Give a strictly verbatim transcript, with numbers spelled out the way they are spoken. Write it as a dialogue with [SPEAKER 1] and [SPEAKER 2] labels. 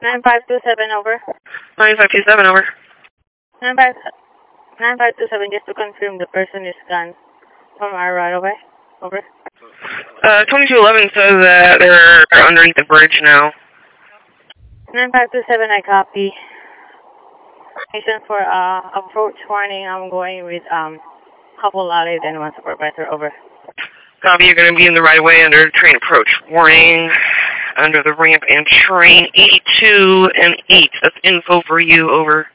[SPEAKER 1] nine five two seven, over.
[SPEAKER 2] nine five two seven, over.
[SPEAKER 1] nine five two seven, just to confirm the person is gone from our right away. Over.
[SPEAKER 2] Uh, twenty-two eleven says that they're underneath the bridge now.
[SPEAKER 1] nine five two seven, I copy. Mission for uh, approach warning, I'm going with um, couple alley and one supervisor, over.
[SPEAKER 2] Copy, you're going to be in the right of way under train approach warning, under the ramp and train eighty-two and eight. That's info for you, over.